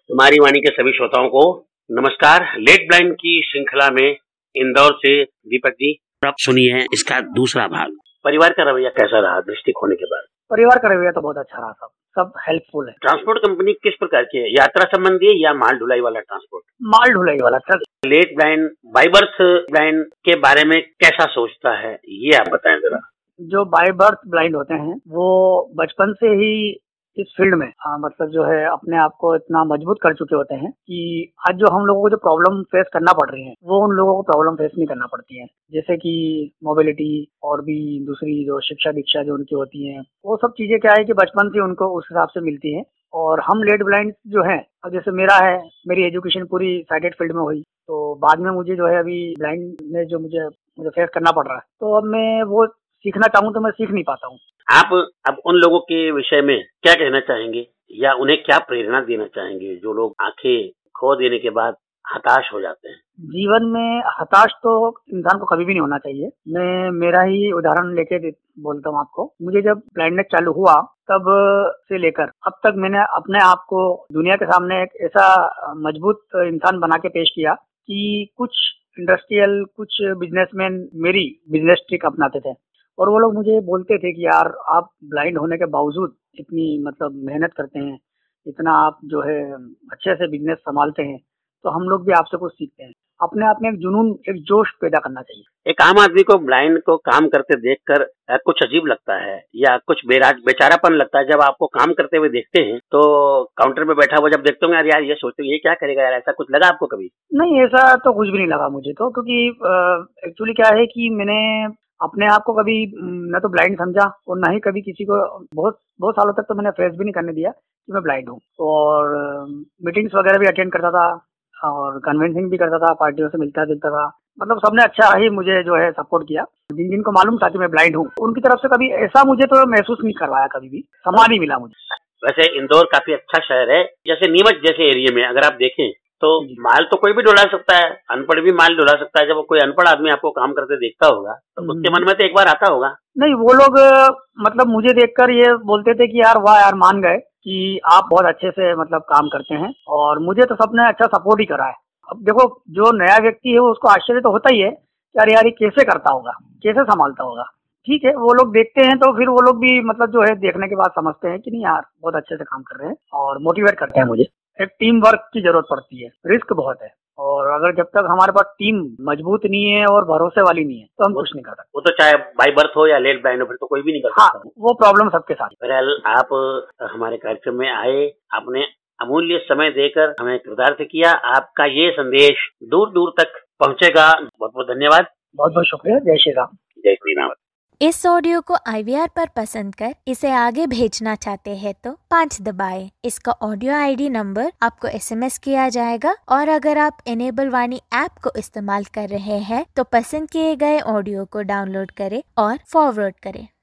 हमारी वाणी के सभी श्रोताओं को नमस्कार। लेट ब्लाइंड की श्रृंखला में इंदौर से दीपक जी, अब सुनिए इसका दूसरा भाग। परिवार का रवैया कैसा रहा दृष्टि खोने के बाद? परिवार का रवैया तो बहुत अच्छा रहा, सब हेल्पफुल है। ट्रांसपोर्ट कंपनी किस प्रकार की है? यात्रा संबंधी है या माल ढुलाई वाला ट्रांसपोर्ट? माल ढुलाई वाला truck. Late blind by birth blind के बारे में कैसा सोचता है, ये आप बताएं जरा। जो बाय बर्थ ब्लाइंड होते हैं वो बचपन से ही इस फील्ड में मतलब जो है अपने आप को इतना मजबूत कर चुके होते हैं कि आज जो हम लोगों को जो प्रॉब्लम फेस करना पड़ रही है वो उन लोगों को प्रॉब्लम फेस नहीं करना पड़ती है। जैसे कि मोबिलिटी और भी दूसरी जो शिक्षा दीक्षा जो उनकी होती है, वो सब चीजें क्या है कि बचपन से उनको उस हिसाब से मिलती है। और हम लेट ब्लाइंड जो है, अब जैसे मेरा है, मेरी एजुकेशन पूरी साइटेड फील्ड में हुई, तो बाद में मुझे जो है अभी ब्लाइंड में जो मुझे फेस करना पड़ रहा है, तो अब मैं वो सीखना चाहूँ तो मैं सीख नहीं पाता हूँ। आप अब उन लोगों के विषय में क्या कहना चाहेंगे या उन्हें क्या प्रेरणा देना चाहेंगे जो लोग आंखें खो देने के बाद हताश हो जाते हैं? जीवन में हताश तो इंसान को कभी भी नहीं होना चाहिए। मैं मेरा ही उदाहरण लेके बोलता हूँ आपको। मुझे जब ब्लाइंडनेस चालू हुआ तब से लेकर अब तक मैंने अपने आप को दुनिया के सामने एक ऐसा मजबूत इंसान बना के पेश किया कि कुछ इंडस्ट्रियल, कुछ बिजनेसमैन मेरी बिजनेस ट्रिक अपनाते थे और वो लोग मुझे बोलते थे कि यार आप ब्लाइंड होने के बावजूद इतनी मतलब मेहनत करते हैं, इतना आप जो है अच्छे से बिजनेस संभालते हैं, तो हम लोग भी आपसे कुछ सीखते हैं। अपने आप में एक जुनून, एक जोश पैदा करना चाहिए। एक आम आदमी को ब्लाइंड को काम करते देखकर कुछ अजीब लगता है या कुछ बेचारापन लगता है। जब आपको काम करते हुए देखते हैं तो काउंटर पे बैठा हुआ जब देखते होंगे यार ये सोचते ये क्या करेगा यार, ऐसा कुछ लगा आपको कभी? नहीं, ऐसा तो कुछ भी नहीं लगा मुझे तो, क्योंकि एक्चुअली क्या है कि मैंने अपने आप को कभी न तो ब्लाइंड समझा और न ही कभी किसी को बहुत सालों तक तो मैंने फेस भी नहीं करने दिया कि मैं ब्लाइंड हूँ। और मीटिंग्स वगैरह भी अटेंड करता था और कन्विंसिंग भी करता था, पार्टियों से मिलता जुलता था। मतलब सबने अच्छा ही मुझे जो है सपोर्ट किया। जिनको मालूम था कि मैं ब्लाइंड हूँ उनकी तरफ से कभी ऐसा मुझे तो महसूस नहीं करवाया, कभी भी सम्मान नहीं मिला मुझे। वैसे इंदौर काफी अच्छा शहर है। जैसे नीमच जैसे एरिया में अगर आप देखें तो माल तो कोई भी डुला सकता है, अनपढ़ भी माल डुला सकता है। जब कोई अनपढ़ आदमी आपको काम करते देखता होगा तो उसके मन में तो एक बार आता होगा। नहीं, वो लोग मतलब मुझे देखकर ये बोलते थे कि यार वाह यार, मान गए कि आप बहुत अच्छे से मतलब काम करते हैं। और मुझे तो सबने अच्छा सपोर्ट ही करा है। अब देखो, जो नया व्यक्ति है उसको आश्चर्य तो होता ही है कि यार यार ये कैसे करता होगा, कैसे संभालता होगा। ठीक है, वो लोग देखते हैं तो फिर वो लोग भी मतलब जो है देखने के बाद समझते हैं कि नहीं यार बहुत अच्छे से काम कर रहे हैं और मोटिवेट करते हैं मुझे। एक टीम वर्क की जरूरत पड़ती है, रिस्क बहुत है, और अगर जब तक हमारे पास टीम मजबूत नहीं है और भरोसे वाली नहीं है तो हम कुछ नहीं कर सकते। वो तो चाहे बाय बर्थ हो या लेट ब्लाइंड हो, फिर तो कोई भी नहीं कर सकता। हाँ, वो प्रॉब्लम सबके साथ। बहरहाल आप हमारे कार्यक्रम में आए, आपने अमूल्य समय देकर हमें कृतार्थ किया। आपका ये संदेश दूर दूर तक पहुंचेगा। बहुत बहुत धन्यवाद। बहुत बहुत शुक्रिया। जय श्री राम। जय श्री राम। इस ऑडियो को IVR पर पसंद कर इसे आगे भेजना चाहते हैं तो 5 दबाएं। इसका ऑडियो ID नंबर आपको SMS किया जाएगा और अगर आप इनेबल वाणी ऐप को इस्तेमाल कर रहे हैं तो पसंद किए गए ऑडियो को डाउनलोड करें और फॉरवर्ड करें।